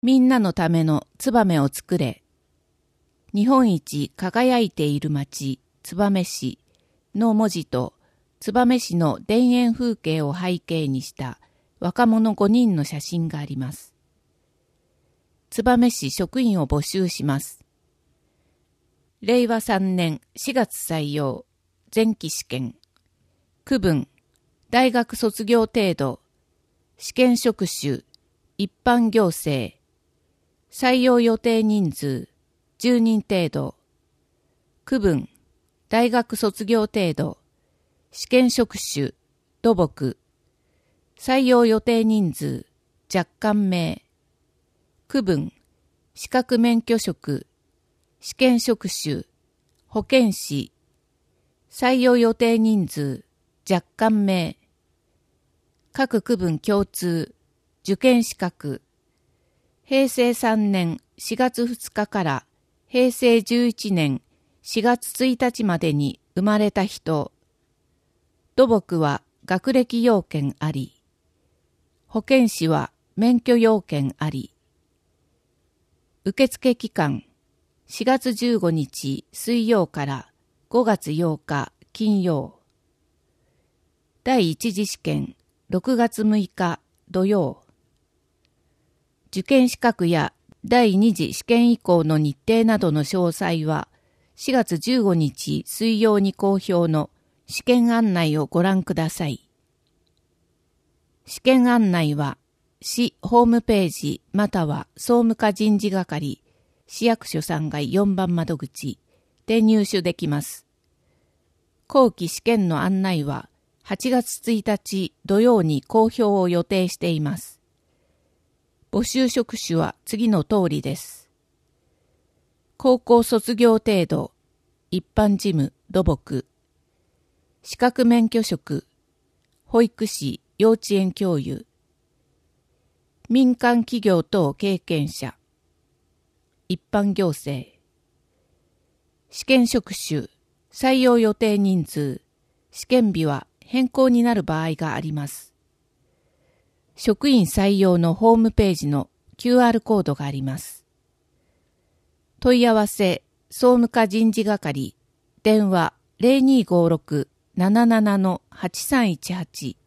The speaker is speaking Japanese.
みんなのための燕を作れ。日本一輝いている町、燕市の文字と、燕市の田園風景を背景にした若者5人の写真があります。燕市職員を募集します。令和3年4月採用、前期試験。区分、大学卒業程度、試験職種、一般行政。採用予定人数、10人程度。区分、大学卒業程度。試験職種、土木。採用予定人数、若干名。区分、資格免許職。試験職種、保健師。採用予定人数、若干名。各区分共通、受験資格。平成3年4月2日から平成11年4月1日までに生まれた人。土木は学歴要件あり。保健師は免許要件あり。受付期間4月15日水曜から5月8日金曜。第一次試験6月6日土曜。受験資格や第二次試験以降の日程などの詳細は4月15日水曜に公表の試験案内をご覧ください。試験案内は市ホームページまたは総務課人事係市役所3階4番窓口で入手できます。後期試験の案内は8月1日土曜に公表を予定しています。募集職種は次の通りです。高校卒業程度、一般事務、土木、資格免許職、保育士、幼稚園教諭、民間企業等経験者、一般行政、試験職種、採用予定人数、試験日は変更になる場合があります。職員採用のホームページの QR コードがあります。問い合わせ、総務課人事係、電話 0256-77-8318